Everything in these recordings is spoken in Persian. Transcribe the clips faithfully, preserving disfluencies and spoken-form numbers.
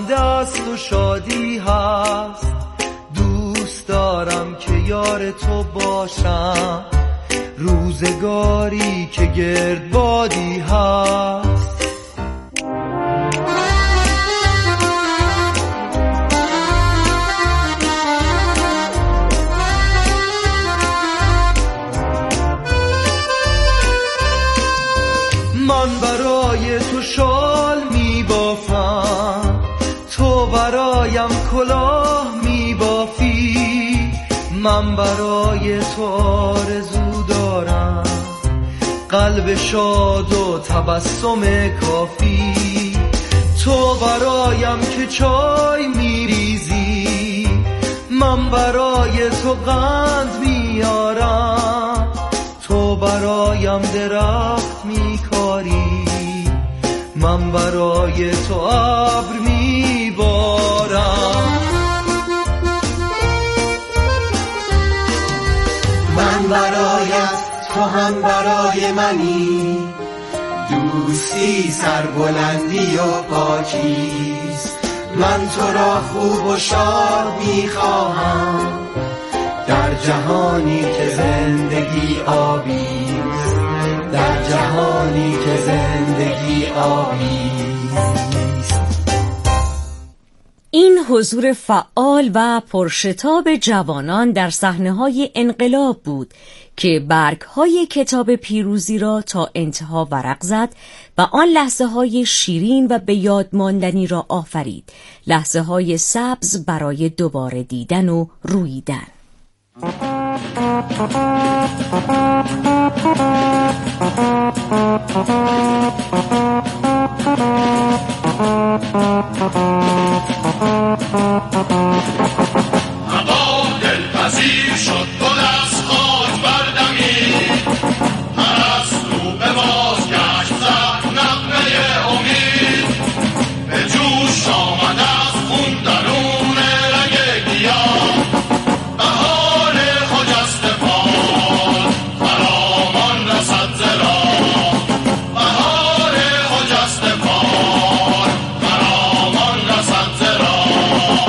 آینده است و شادی هست. دوست دارم که یار تو باشم روزگاری که گردبادی هست. من برای تو شال می بافم، تو برایم کلاه می بافی. من برای تو آرزو دارم، قلب شاد و تبسم کافی. تو برایم که چای می ریزی، من برای تو قند میارم. تو برایم درخت میکاری، من برای تو ابر میبارم. من برایت، تو هم برای منی. دوستی سربلندی و پاکیست. من تو را خوب و شاد میخواهم، در جهانی که زندگی آبیست. در جهانی که زندگی آبیست. این حضور فعال و پرشتاب جوانان در صحنه‌های انقلاب بود که برگ‌های کتاب پیروزی را تا انتها ورق زد و آن لحظه‌های شیرین و به یاد ماندنی را آفرید، لحظه‌های سبز برای دوباره دیدن و روییدن. هوا دلپذیر شد، گل از خاک بردمید. پرستو به بازگشت زد نغمه امید. به جوش آمد از خون درون رگ گیاه. بهار خجسته باد خرامان رسد ز راه. بهار خجسته باد خرامان رسد ز راه.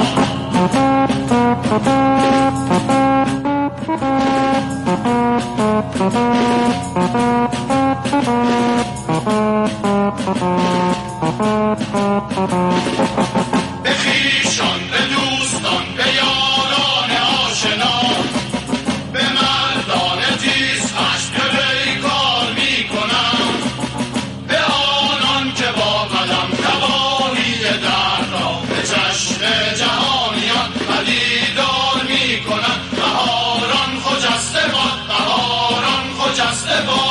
به خویشان، به دوستان، به یاران آشنا، به مردان تیز خشم پیکار می کنم. به آنان که با قلم تباهی درد را به چشم جهانیان پدیدار می کنم. بهاران خجسته باد، بهاران خجسته باد.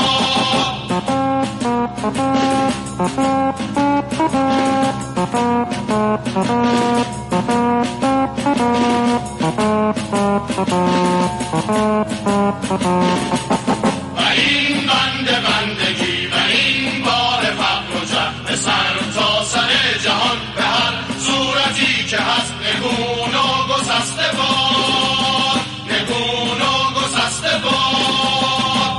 و این بند بندگی و این بار فقر و جهل به سر تا سر جهان، به هر صورتی که هست نگون و گسسته باد، نگون و گسسته باد.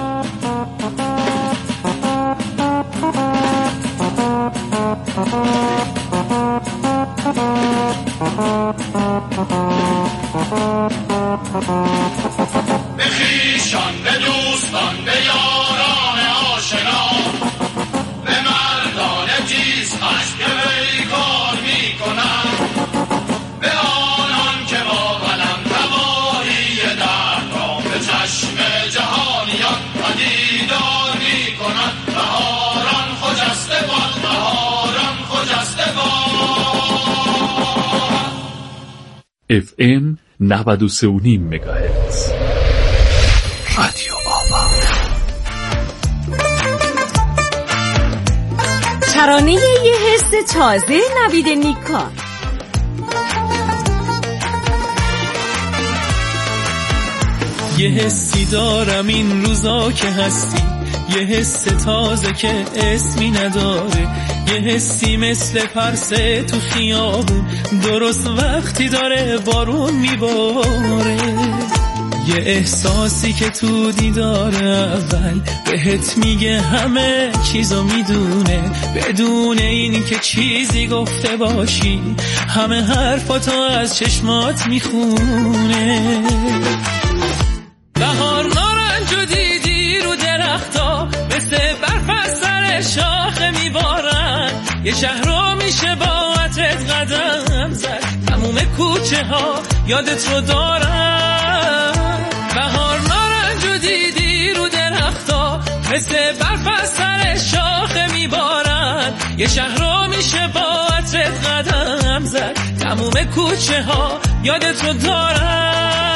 به خویشان، به دوستان، به یاران آشنا، به مردان تیز خشم که پیکار می کنم. به آنان که با قلم تباهی درد را به چشم جهانیان پدیدار می کنند. بهاران خجسته باد، بهاران خجسته باد. اف ام نود و سه و نیم مگاهرتز رادیو آوا. ترانه یه حس تازه نوید نیکا. یه حسی دارم این روزا که هستی، یه حس تازه که اسمی نداره، یه حسی مثل پرسه تو خیابون درست وقتی داره بارون میباره. یه احساسی که تو دیدار اول بهت میگه همه چیزو میدونه، بدون این که چیزی گفته باشی همه حرفاتو از چشمات میخونه. بهار نارنجو دیدی رو درختا، مثل برف از سر شاخه میبارن، یه شهر رو میشه با عطرت قدم زد، تموم کوچه ها یادت رو دارن. بهار نارنجو دیدی رو درختا، مثل برف از سر شاخه میبارن، یه شهر رو میشه با عطرت قدم زد، تموم کوچه ها یادت رو دارن.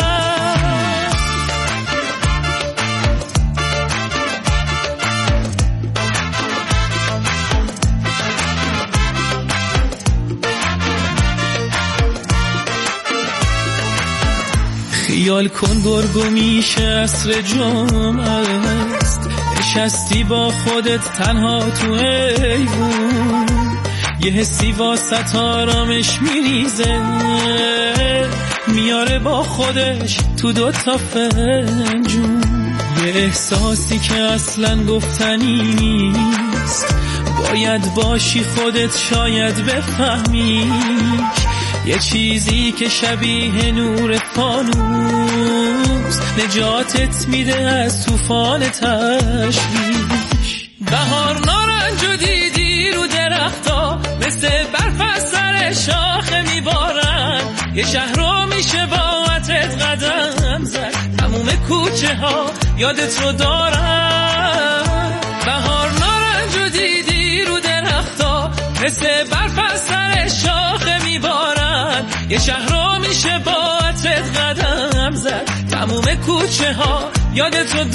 خیال کن گرگو میشه عصر جمعه است، نشستی با خودت تنها تو ایوون، یه حسی واسط آرامش میریزه، میاره با خودش تو دوتا فنجون، یه احساسی که اصلا گفتنی نیست، باید باشی خودت شاید بفهمیش، یه چیزی که شبیه نور فانوس نجاتت میده از طوفان تشویش. بهار نارنجو دیدی رو درختا، مثل برف از سر شاخه میبارن، یه شهر رو میشه با عطرت قدم زد، تموم کوچه ها یادت رو دارن. بهار نارنجو دیدی رو درختا، مثل برف از سر شاخه میبارن، یه شهر رو میشه با عطرت قدم زد، تموم کوچه ها یادت رو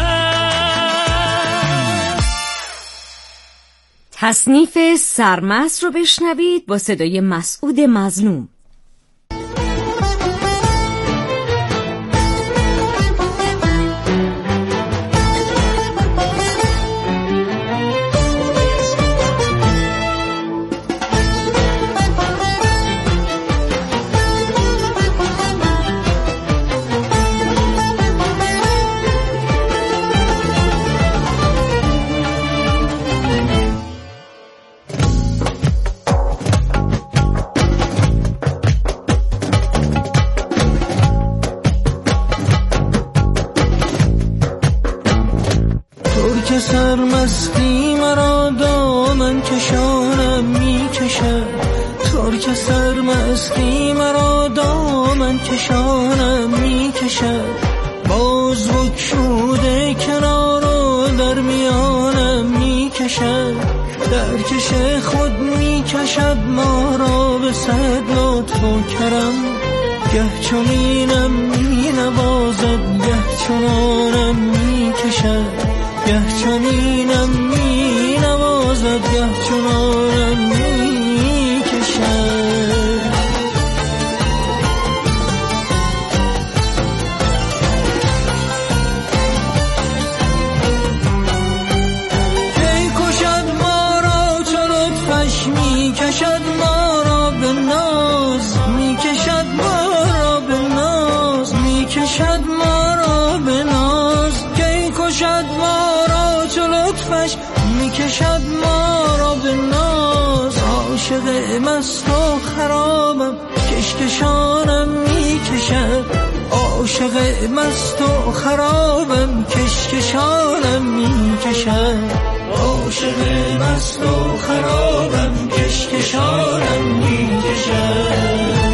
دارن. تصنیف سرمست رو بشنوید با صدای مسعود مظلوم. سرمستی مرا دامن کشانم میکشد، ترک سرمستی مرا دامن کشانم میکشد، باز بکشوده کنار و در میانم میکشد، در کش خود میکشد ما را به صد لطف و کرم، گه چنینم مینوازد گه چنانم میکشد، گه چنینم می نوازد گه چنانم می کشد. کی کشد ما را چو لطفش می کشد ما را به ناز، می کشد ما را به ناز، می کشد ما را به ناز، کی کشد ما لطفش میکشد ما را به ناز، عاشق مست و خرابم کشکشانم میکشد، عاشق مست و خرابم کشکشانم میکشد، عاشق مست و خرابم کشکشانم میکشد.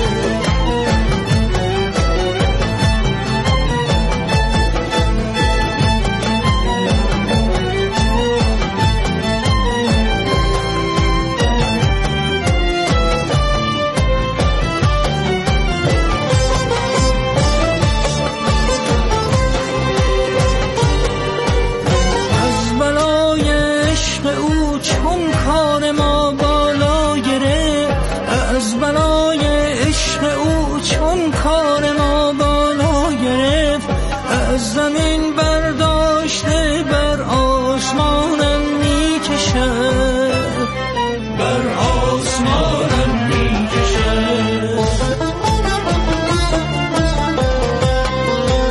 زمین برداشته بر آسمانم میکشد، بر آسمانم میکشد.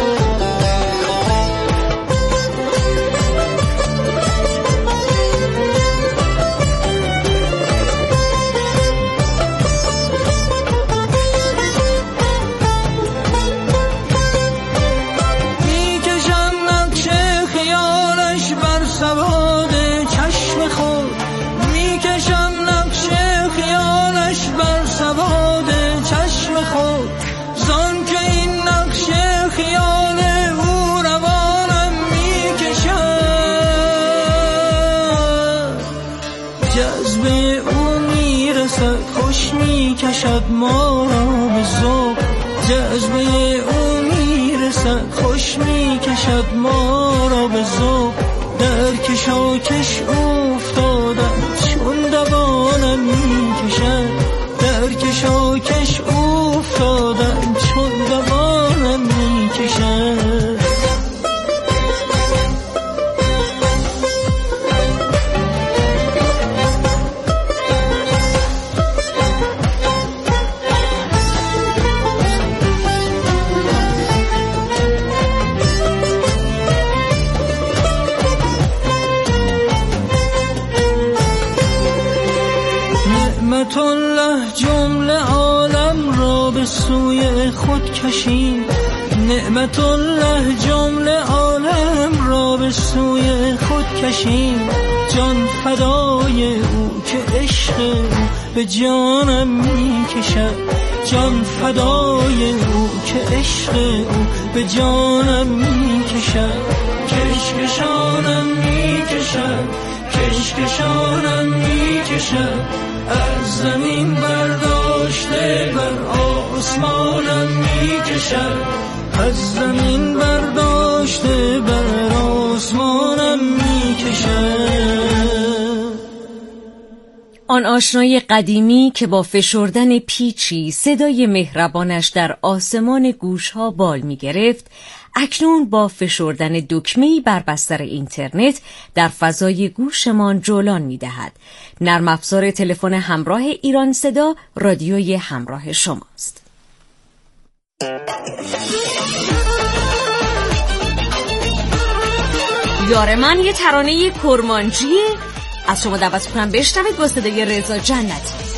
میرسد خوش میکشد ما را به ذوق جذبه او میرسد خوش میکشد ما را به ذوق در کشاکش افتادم چون دوانم میکشد در کشاکش افتادم چون دوانم میکشد نعمت الله جمله عالم را به سوی خود کشید نعمت الله جمله عالم را به سوی خود کشید جان فدای او که عشق او به جانم می کشد جان فدای او که عشق او به جانم می کشد کشکشانم می کشد کشکشانم می کشد از زمین برداشته بر آسمانم می کشد از زمین برداشته بر آسمانم می کشد. آن آشنای قدیمی که با فشردن پیچی صدای مهربانش در آسمان گوشها بال می گرفت اکنون با فشردن دکمه‌ای بر بستر اینترنت در فضای گوشمان جولان می‌دهد. نرم افزار تلفن همراه ایران صدا رادیوی همراه شماست. یار من یه ترانه کرمانجیه، از شما دعوت می‌کنم بشنوید با صدای رضا جنتی.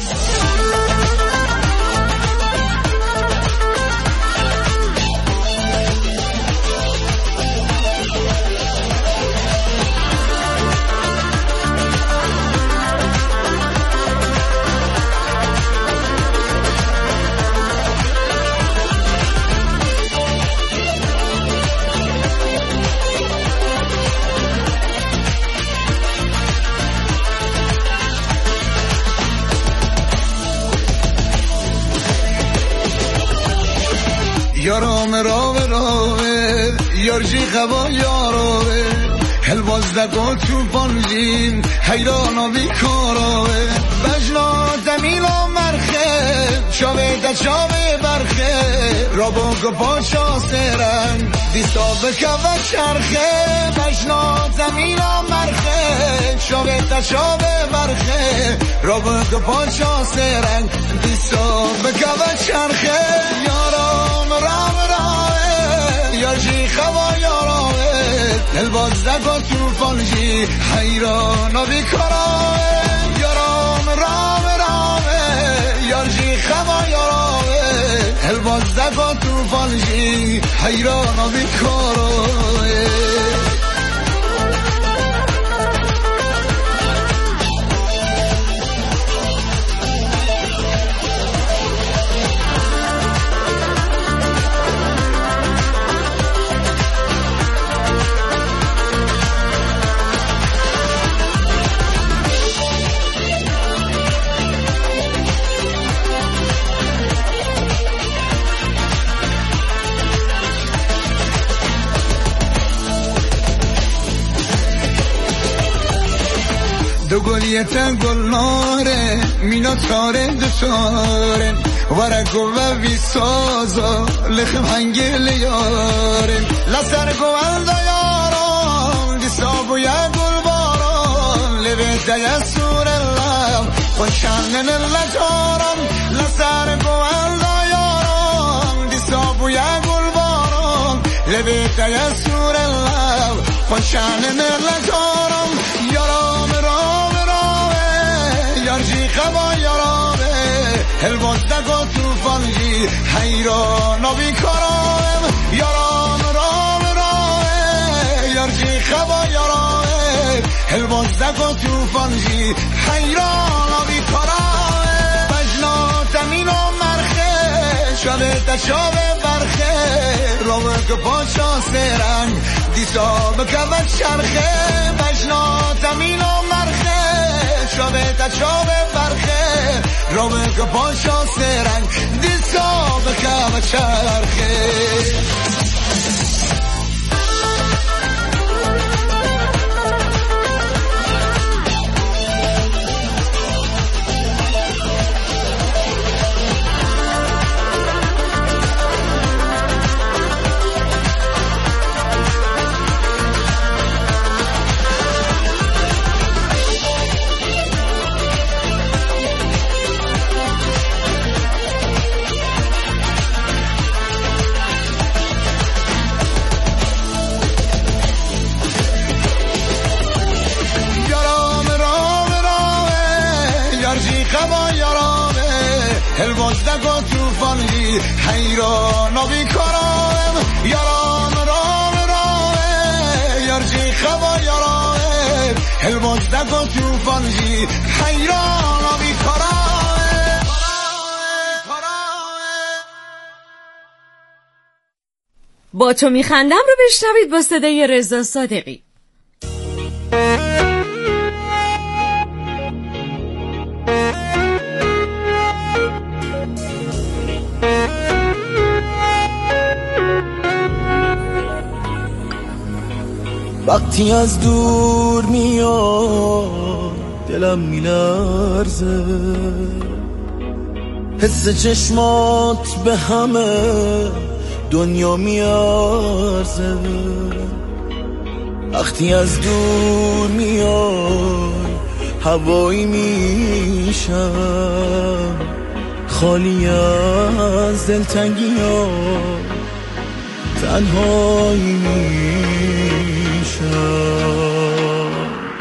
یارام راوه راوه یارجی خبا یاراوه هلواز دکا تو پانجین حیرانا بیکاراوه بجنا زمینا مرخه شاوه دا شاوه برخه رابا گپا شا سرن دیستا بکوه چرخه بجنا زمینا مرخه شاوه دا شاوه برخه رابا گپا شا سرن دیستا بکوه چرخه یارام رام رامه یارجی خوا یارامه الباز دکا تو فالجی حیرانا بیکاراوه یارام رام رامه یارجی خوا یارامه الباز دکا تو فالجی حیرانا بیکاراوه دو گلیت گل ناره مینا تاره دو تاره ورگو و ویسازا لخم هنگل یاره لسرگو الدا یاران دیسابو یا گل باران لبه دیا سور اللهم خوشنن اللجاران لسرگو الدا یاران دیسابو یا گل باران لبه دیا سور اللهم خوشنن اللجاران یارام رام رامه یارجی خوا یارامه الباز دکا تو فالجی حیرانا بیکارامه یارام رام رامه یارجی خوا یارامه الباز دکا تو فالجی حیرانا بیکارامه بجنا تمینو مرخه شاوه تشاوه برخه روه که پاشا سرنگ دیسا بکوت شرخه بجنا تمینو مرخه چابه تا چابه برخه رومه که پاشا سرنگ دیسا بکه و چرخه الوزدک و توفانی حیران و بیکارم یاران رام رامه یارجی خوا یارانه الوزدک و توفانی حیران و بیکارم. با تو میخندم رو بشنوید با صدای رضا صادقی. وقتی از دور میاد دلم میلرزه حس چشمات به همه دنیا میارزه وقتی از دور میاد هوایی میشم خالی از دلتنگی ها تنهایی میشم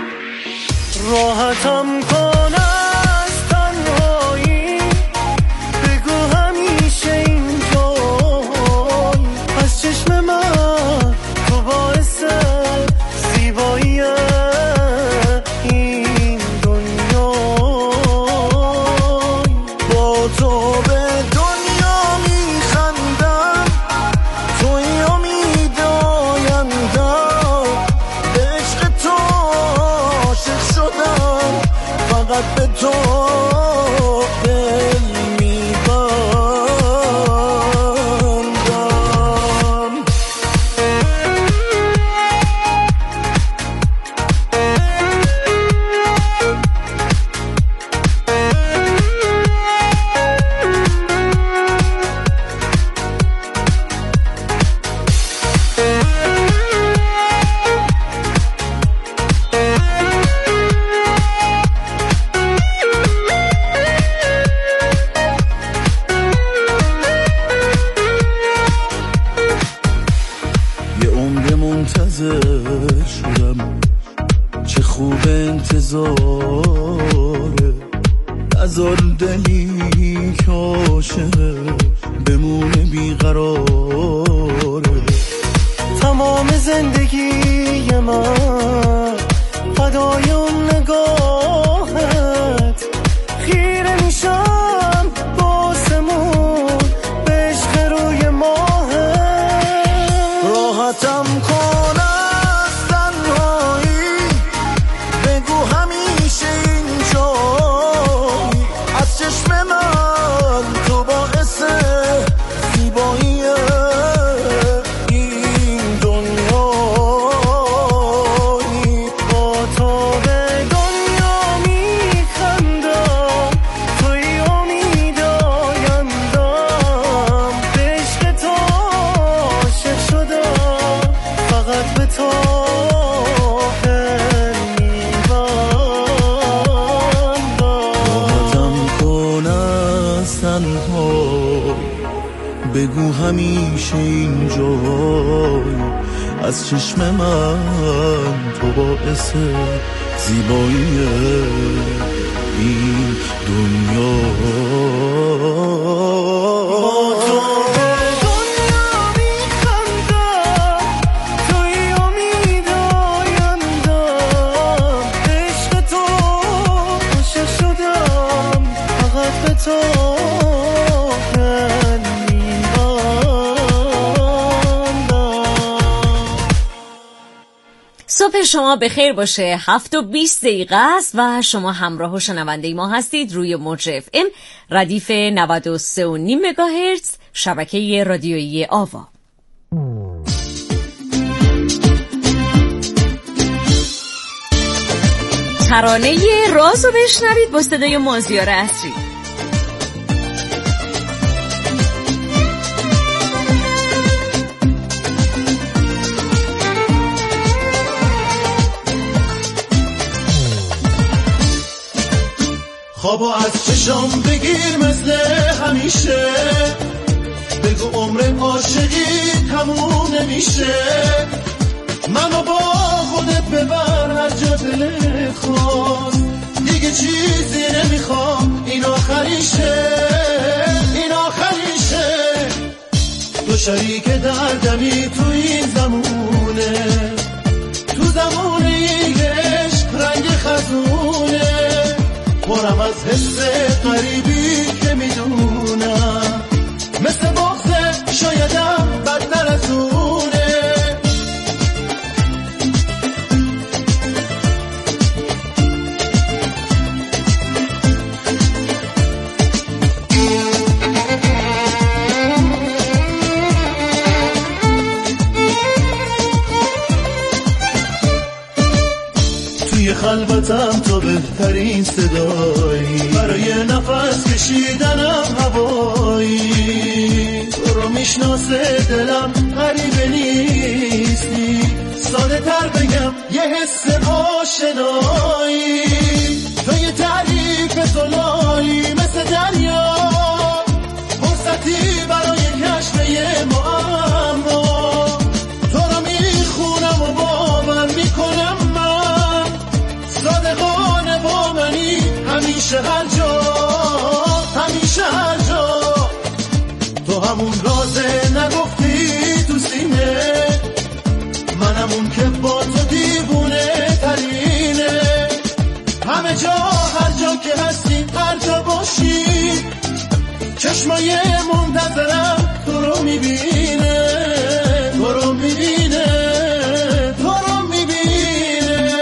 راحتم کن از تنهایی بگو همیشه اینجایی از چشم من تو باعث زیبایی این دنیا با تو به دنیا میخندم توی امیدایندم به عشق تو عاشق شدم فقط به تو دل میبندم یه عمر منتظر شدم چه خوب انتظاره نذار دلی که عاشقه بمونه بیقراره تمام زندگی من فدای اون نگاهت خیره میشم باسمون به عشق روی ماهت راحتم کن از تنهایی بگو همیشه اینجایی از چشم من تو باعث زیبایی این دنیایی با تو به دنیا میخندم توی امیدایندم به عشق تو عاشق شدم فقط به تو دل میبندم راحتم کن از تنهایی بگو همیشه اینجایی از چشم من تو باعث زیبایی این دنیا با تو به دنیا میخندم توی امیدایندم به عشق تو عاشق شدم فقط به تو دل میبندم. صبح شما بخیر باشه. هفت و بیست دقیقه است و شما همراه و شنونده ما هستید روی موج اف ام ردیف نود و سه و نیم مگاهرتز شبکه رادیویی آوا. ترانه رازو بشنوید با صدای مازیار عصری. خوابو از چشام بگیر مثل همیشه، بگو عمر عاشقی تموم نمیشه، منو با خودت ببر هر جا دلت خواست، دیگه چیزی نمیخوام، این آخریشه این آخریشه، تو شریک دردمی تو این زمونه، تو زمونه این عشق رنگ خزونه، پرم از حس غریبی که میدونم، مثل بغضه شایدم بد نرسونه. توی خلوتم تو بهترین صدایی، برای نفس کشیدنم هوایی، تو رو میشناسه دلم غریبه نیستی، ساده تر بگم یه حس آشنایی، تو یه تعریف زلایی مثل دریا، فرصتی برای کشف یه معما، تو رو میخونم و باور میکنم من، صادقانه با منی همیشه هر جا، همیشه هر جا، تو همون رازه نگفتی تو سینه، منم اون که با تو دیوونه ترینه، همه جا هر جا که هستی هر جا باشی، چشمای منتظرم تو رو میبینه، تو رو میبینه، تو رو میبینه.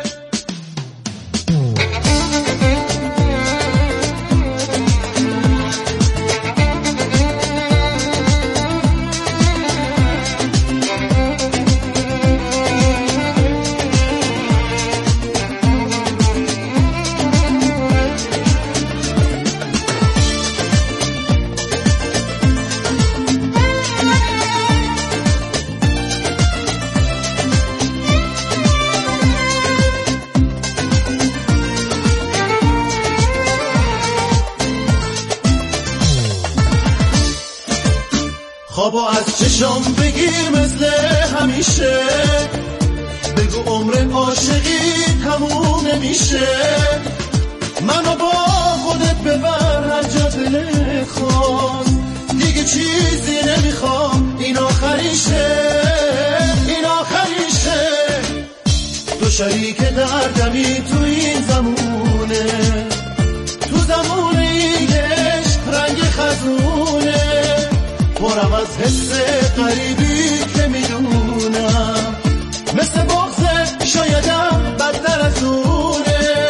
خوابو از چشام بگیر مثل همیشه، بگو عمر عاشقی تموم نمیشه، منو با خودت ببر هر جا دلت خواست، دیگه چیزی نمیخوام، این آخریشه این آخریشه، تو شریک دردمی تو این زمونه، تو زمونه این عشق رنگ خزونه، پرم از حس غریبی که میدونم، مثل بغضه شایدم بد نرسونه.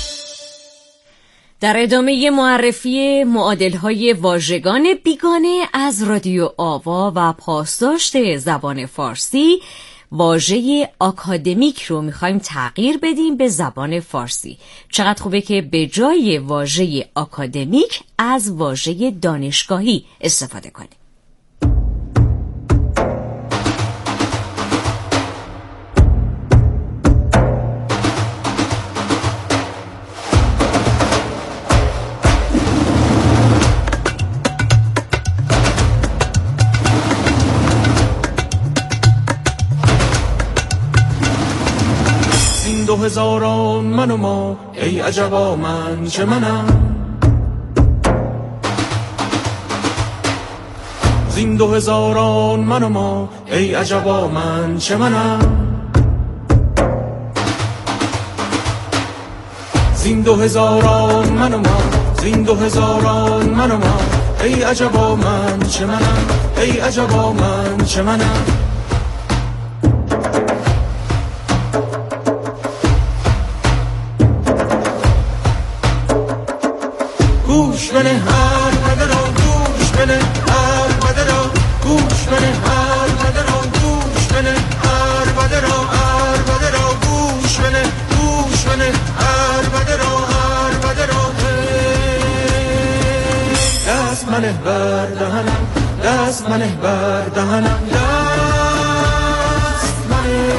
در ادامه معرفی معادل‌های واژگان بیگانه از رادیو آوا و پاسداشت زبان فارسی، واژه آکادمیک رو میخوایم تغییر بدیم به زبان فارسی. چقدر خوبه که به جای واژه آکادمیک از واژه دانشگاهی استفاده کنیم. دو هزاران من و ما، ای عجبا من چه منم، زین دو هزاران من و ما، ای عجبا من چه منم، زین دو هزاران من و ما، زین دو هزاران من و ما، ای عجبا من چه منم، ای عجبا من چه منم. گوش بده هر بده را گوش بده هر بده را گوش بده هر بده را گوش بده هر بده را هر بده را گوش بده گوش بده هر بده را هر بده را دست منه بر دهنم دست منه بر دهنم دست منه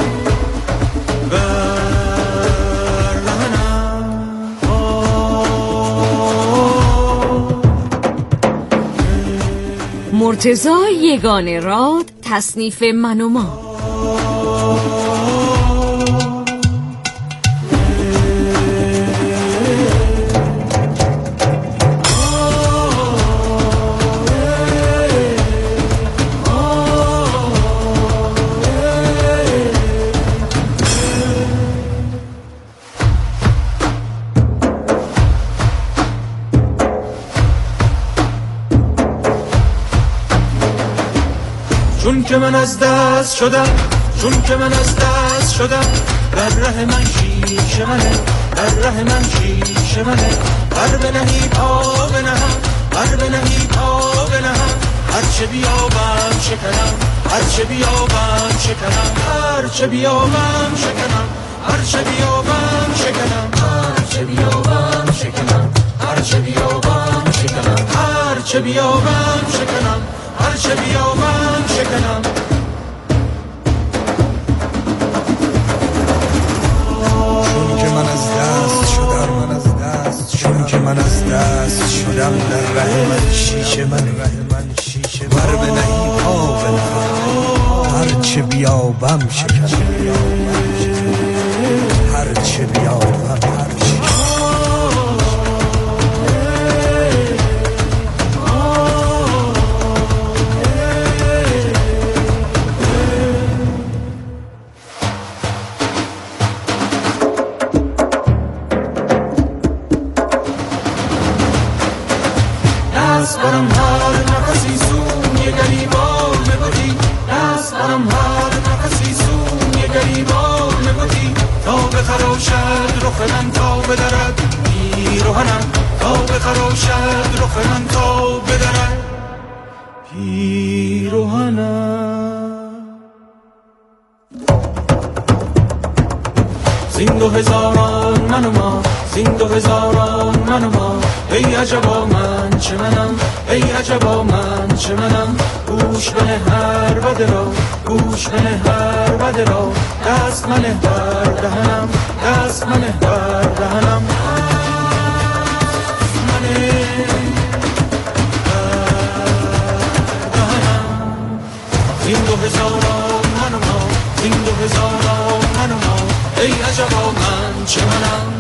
بر مرتضی یگانه راد، تصنیف من و ما. چون که من از دست شدم چون که من از دست شدم بر ره من شیش منه بر ره من شیش منه بر بنهی پا بنهم بر بنهی پا بنهم هرچه بیابم شکنم هرچه بیابم شکنم هرچه بیابم شکنم هرچه بیابم شکنم هرچه بیابم شکنم هرچه بیابم شکنم هرچه بیابم شکنم هرچه بیابم شکنم چون که من از دست شدم من از دست چون که من از دست شدم در ره من شیشه من من شیشه بر به نهی پا بنهم هرچه بیابم شکنم هرچه بیابم هرچه دست برم هر نفسی سوی گریبان بودی دست برم هر نفسی سوی گریبان بودی تا بخراشد رخ من تا بدرد پیرهنم تا بخراشد رخ من تا بدرد پیرهنم زین دو هزاران من و ما زین دو هزاران من و ما ای عجبا من چه منم ای عجبا من چه منم گوش بنه هر بده را گوش بنه هر بده را دست منه بر دهنم دست منه بر دهنم منه دهنم زین دو هزاران من و ما زین دو هزاران من و ما ای عجبا من چه منم.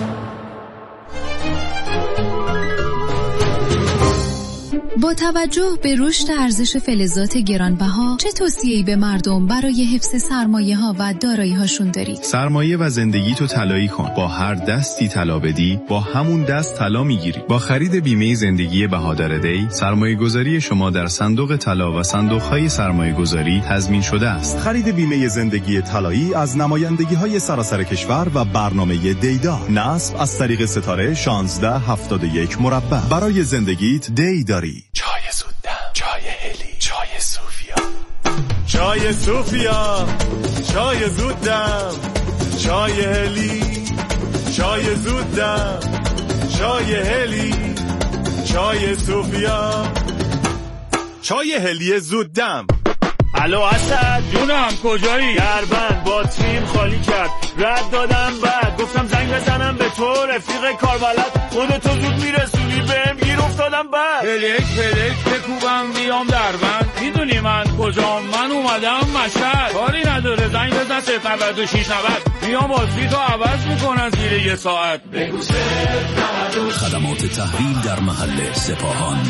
با توجه به رشد ارزش فلزات گرانبها چه توصیه‌ای به مردم برای حفظ سرمایه‌ها و دارایی‌هاشون دارید؟ سرمایه و زندگی تو طلایی کن. با هر دستی طلا بدی با همون دست طلا میگیری. با خرید بیمه زندگی بهادر دی سرمایه‌گذاری شما در صندوق طلا و صندوق‌های سرمایه‌گذاری تضمین شده است. خرید بیمه زندگی طلایی از نمایندگی‌های سراسر کشور و برنامه دیدا. نصب از طریق ستاره شانزده هفتاد و یک مربع. برای زندگیت دی داری. چای زودم، چای هلی، چای صوفیا، چای صوفیا، چای زودم، چای هلی، چای زودم، چای هلی، چای صوفیا، چای هلی زودم. الو اسد جونم کجایی؟ دربند باتریم خالی کرد رد دادم بعد گفتم زنگ بزنم به تو رفیق کاربلد خودتو زود میرسونی بهم گیر افتادم بعد پلک پلک بکوبم بیام دربند میدونی من کجام؟ من اومدم مشهد کاری نداره زنگ بزن صفر نود و شش نود میام باتری تو عوض میکنن زیر یه ساعت. خدمات تحویل در محل سپاهان